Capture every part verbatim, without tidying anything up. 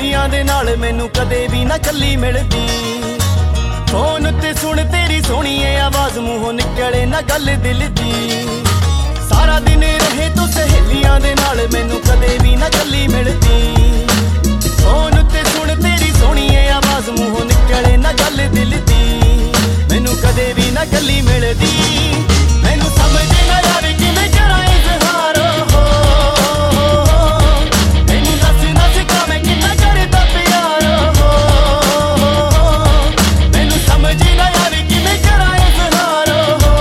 ਸਹੇਲੀਆਂ ਦੇ ਨਾਲ ਮੈਨੂੰ ਕਦੇ ਵੀ ਨਾ ਕੱਲੀ ਮਿਲਦੀ। ਫੋਨ ਤੇ ਸੁਣ ਤੇਰੀ ਸੋਹਣੀ ਏ ਆਵਾਜ਼ ਮੂੰਹੋਂ ਨਿਕਲੇ ਨਾ ਗੱਲ ਦਿਲ ਦੀ। ਸਾਰਾ ਦਿਨ ਰਹੇ ਤੂੰ ਸਹੇਲੀਆਂ ਦੇ ਨਾਲ ਮੈਨੂੰ ਕਦੇ ਵੀ ਨਾ ਕੱਲੀ ਮਿਲਦੀ। ਫੋਨ ਤੇ ਸੁਣ ਤੇਰੀ ਸੋਹਣੀ ਏ ਆਵਾਜ਼ ਮੂੰਹੋਂ ਨਿਕਲੇ ਨਾ ਗੱਲ ਦਿਲ ਦੀ। ਮੈਨੂੰ ਕਦੇ ਵੀ ਨਾ ਕੱਲੀ ਮਿਲਦੀ। ਮੈਨੂੰ ਸਮਝ ਨਾ ਆਵੇ ਕਿਵੇਂ ਕਰਾਂ ਇਜ਼ਹਾਰ। ਮੈਨੂੰ ਦੱਸ ਨਾ ਸਿਖਾ ਮੈਂ ਕਿੰਨਾ ਕਰਦਾ ਪਿਆਰ। ਮੈਨੂੰ ਸਮਝ ਨਾ ਆਵੇ ਕਿਵੇਂ ਕਰਾਂ ਇਜ਼ਹਾਰ।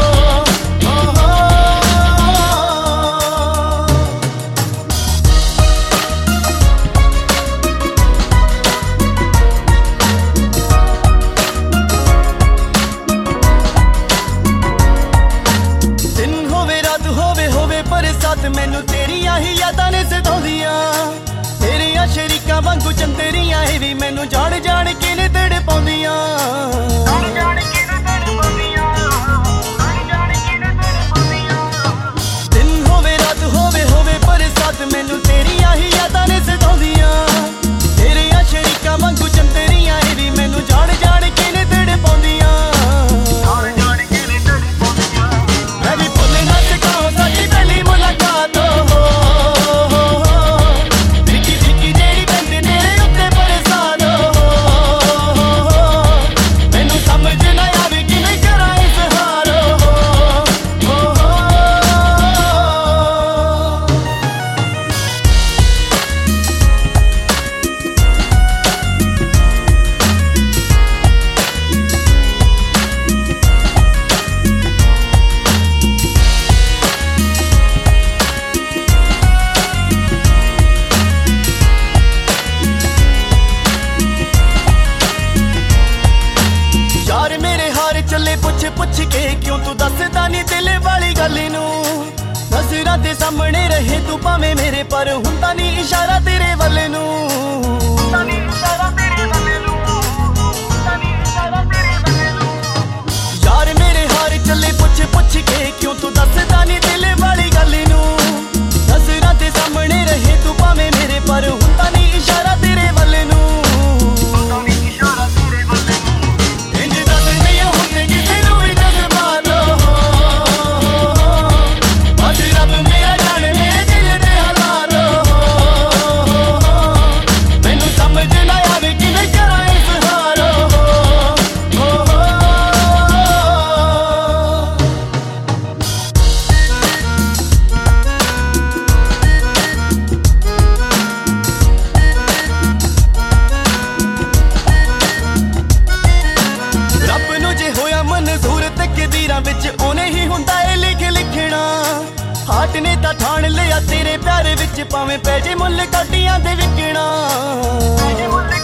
ਸਾਥ ਮੈਨੂੰ ਤੇਰੀਆਂ ਹੀ ਯਾਦਾਂ ਨੇ ਸਤਾਉਂਦੀਆਂ। ਤੇਰੀਆਂ ਸ਼ਰੀਕਾਂ ਵਾਂਗੂ ਚੰਦਰੀਆਂ ਇਹ ਵੀ ਮੈਨੂੰ ਜਾਣ ਜਾਣ ਕੇ ਨੇ ਤੜ ਪਾਉਂਦੀਆਂ। ਜਾਣ ਜਾਣ ਕੇ ਨੇ ਤੜ ਪਾਉਂਦੀਆਂ। ਜਾਣ ਜਾਣ ਕੇ ਨੇ ਤੜ ਪਾਉਂਦੀਆਂ। ਦਿਨ ਹੋਵੇ ਰਾਤ ਹੋਵੇ ਹੋਵੇ ਪਰ ਸਾਥ ਮੈਨੂੰ ਤੇਰੀਆਂ ਹੀ ਯਾਦਾਂ ਨੇ ਸਤਾਉਂਦੀਆਂ। ਤੇਰੀਆਂ ਸ਼ਰੀਕਾਂ ਵਾਂਗੂ ਚੰਦਰੀਆਂ ਇਹ ਵੀ ਮੈਨੂੰ ਜਾਣ ਜਾਣ ਕੇ ਨੇ ਤੜ ਪਾਉਂਦੀਆਂ। ਜਾਣ ਜਾਣ ਕੇ ਨੇ ਤੜ ਪਾਉਂਦੀਆਂ। ਮੈਂ ਵੀ ਭੁੱਲ ਨਾ ਸਕਾਂ ਸਾਡੀ ਪਹਿਲੀ ਮੁਲਾਕਾਤ। ਫਿੱਕੀ ਫਿੱਕੀ ਜਿਹੜੀ ਬੰਦ ਤੇਰੇ ਉੱਤੇ ਬਰਸਾਤ। ਮੈਨੂੰ ਸਮਝ ਨਾ ਆਵੇ ਕਿਵੇਂ ਕਰਾਂ ਇਜ਼ਹਾਰ। ਯਾਰ ਮੇਰੇ ਹਾਰ ਚੱਲੇ ਪੁੱਛ ਪੁੱਛ ਕੇ ਕਿਉਂ ਤੂੰ ਦੱਸਦਾ ਨੀ ਦਿਲ ਵਾਲੀ ਗੱਲ ਨੂੰ। ਨਜ਼ਰਾਂ ਦੇ ਸਾਹਮਣੇ ਰਹੇ ਤੂੰ ਭਾਵੇਂ ਮੇਰੇ ਪਰ ਹੁੰਦਾ ਨੀ ਇਸ਼ਾਰਾ ਤੇਰੇ ਵੱਲ ਨੂੰ। ਹੁੰਦਾ ਨੀ ਇਸ਼ਾਰਾ ਤੇਰੇ ਵੱਲ ਨੂੰ। ਹੁੰਦਾ ਨੀ ਇਸ਼ਾਰਾ ਤੇਰੇ ਵੱਲ ਨੂੰ। ਯਾਰ ਮੇਰੇ ਹਾਰ ਚੱਲੇ ਪੁੱਛ ਪੁੱਛ ਕੇ ਕਿਉਂ ਤੂੰ ਦੱਸਦਾ ਨੀ ਦਿਲ ਵਾਲੀ ਗੱਲ ਨੂੰ। ਨਜ਼ਰਾਂ ਦੇ ਸਾਹਮਣੇ ਰਹੇ ਤੂੰ ਭਾਵੇਂ ਮੇਰੇ ਪਰ ਹੁੰਦਾ ਨੀ ਇਸ਼ਾਰਾ ਤੇਰੇ ਵੱਲ ਨੂੰ। ਹੁੰਦਾ ਨੀ ਇਸ਼ਾਰਾ ਤੇਰੇ ਵੱਲ ਨੂੰ। ਵਿੱਚ ਉਹਨੇ ਹੀ ਹੁੰਦਾ ਏ ਲਿਖ ਲਿਖਣਾ। ਹਾਟ ਨੇ ਤਾਂ ਠਾਣ ਲਿਆ ਤੇਰੇ ਪਿਆਰ ਵਿੱਚ ਭਾਵੇਂ ਪੈ ਜੇ ਮੁੱਲ ਕਾਟੀਆਂ ਦੇ ਵਿਕਣਾ।